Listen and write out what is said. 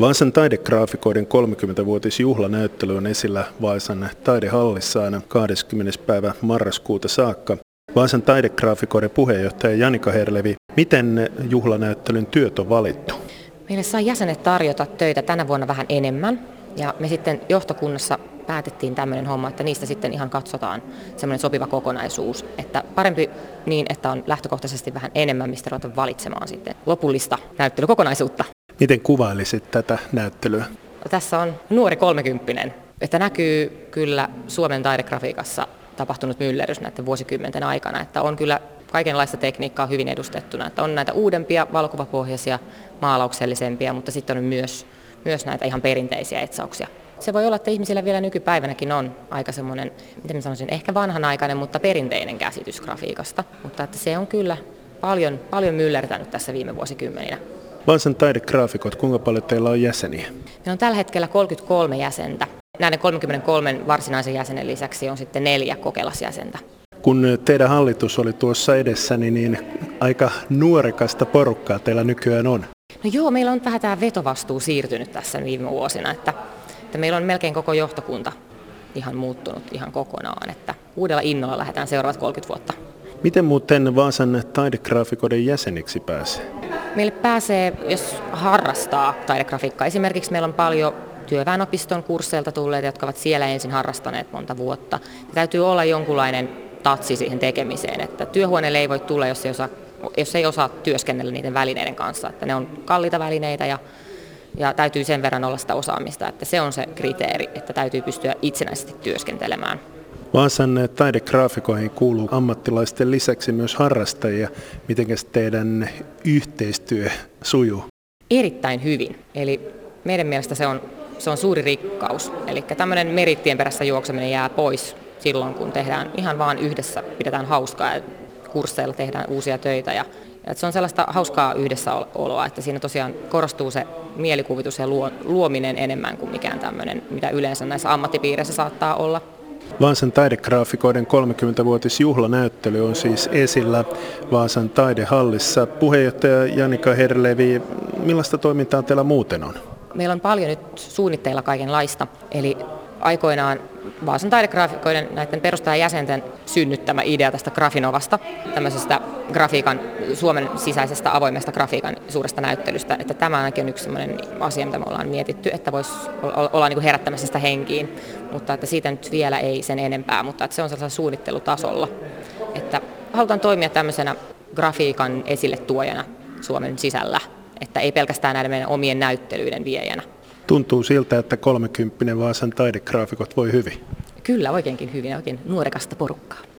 Vaasan taidegraafikoiden 30-vuotisjuhlanäyttely on esillä Vaasan taidehallissa aina 20. päivä marraskuuta saakka. Vaasan taidegraafikoiden puheenjohtaja Janika Herlevi, miten juhlanäyttelyn työt on valittu? Meille saa jäsenet tarjota töitä tänä vuonna vähän enemmän ja me sitten johtokunnassa päätettiin tämmöinen homma, että niistä sitten ihan katsotaan semmoinen sopiva kokonaisuus, että parempi niin, että on lähtökohtaisesti vähän enemmän, mistä ruvetaan valitsemaan sitten lopullista näyttelykokonaisuutta. Miten kuvailisit tätä näyttelyä? Tässä on nuori 30, että näkyy kyllä Suomen taidegrafiikassa tapahtunut myllerrys näiden vuosikymmenten aikana, että on kyllä kaikenlaista tekniikkaa hyvin edustettuna, että on näitä uudempia valokuvapohjaisia, maalauksellisempia, mutta sitten on myös näitä ihan perinteisiä etsauksia. Se voi olla, että ihmisillä vielä nykypäivänäkin on aika semmoinen, miten mä sanoisin, ehkä vanhanaikainen, mutta perinteinen käsitys grafiikasta, mutta että se on kyllä paljon myllertänyt tässä viime vuosikymmeninä. Vaasan taidegraafikot, kuinka paljon teillä on jäseniä? Meillä on tällä hetkellä 33 jäsentä. Näiden 33 varsinaisen jäsenen lisäksi on sitten 4 kokelasjäsentä. Kun teidän hallitus oli tuossa edessäni, niin aika nuorekasta porukkaa teillä nykyään on. No joo, meillä on vähän tämä vetovastuu siirtynyt tässä viime vuosina, että meillä on melkein koko johtokunta ihan muuttunut ihan kokonaan, että uudella innolla lähdetään seuraavat 30 vuotta. Miten muuten Vaasan taidegraafikoiden jäseniksi pääsee? Meille pääsee, jos harrastaa taidegrafiikkaa. Esimerkiksi meillä on paljon työväenopiston kursseilta tulleita, jotka ovat siellä ensin harrastaneet monta vuotta. Ja täytyy olla jonkunlainen tatsi siihen tekemiseen, että työhuoneelle ei voi tulla, jos ei osaa työskennellä niiden välineiden kanssa. Että ne on kalliita välineitä ja täytyy sen verran olla sitä osaamista, että se on se kriteeri, että täytyy pystyä itsenäisesti työskentelemään. Vaasan taidegraafikoihin kuuluu ammattilaisten lisäksi myös harrastajia. Mitenkäs teidän yhteistyö sujuu? Erittäin hyvin. Eli meidän mielestä se on suuri rikkaus. Eli tämmöinen merittien perässä juokseminen jää pois silloin, kun tehdään ihan vaan yhdessä, pidetään hauskaa ja kursseilla tehdään uusia töitä. Ja se on sellaista hauskaa yhdessäoloa, että siinä tosiaan korostuu se mielikuvitus ja luominen enemmän kuin mikään tämmöinen, mitä yleensä näissä ammattipiireissä saattaa olla. Vaasan taidegraafikoiden 30-vuotisjuhlanäyttely on siis esillä Vaasan taidehallissa. Puheenjohtaja Janika Herlevi, millaista toimintaa teillä muuten on? Meillä on paljon nyt suunnitteilla kaikenlaista, eli aikoinaan Vaasan taidegraafikoiden näiden perustajajäsenten synnyttämä idea tästä Grafinovasta, tämmöisestä Suomen sisäisestä avoimesta grafiikan suuresta näyttelystä, että tämä ainakin on yksi sellainen asia, mitä me ollaan mietitty, että voisi olla niin kuin herättämässä sitä henkiin, mutta että siitä nyt vielä ei sen enempää, mutta että se on sellaisella suunnittelutasolla, että halutaan toimia tämmöisenä grafiikan esille tuojana Suomen sisällä, että ei pelkästään näiden meidän omien näyttelyiden viejänä. Tuntuu siltä, että 30 Vaasan taidegraafikot voi hyvin. Kyllä, oikeinkin hyvin, oikein nuorekasta porukkaa.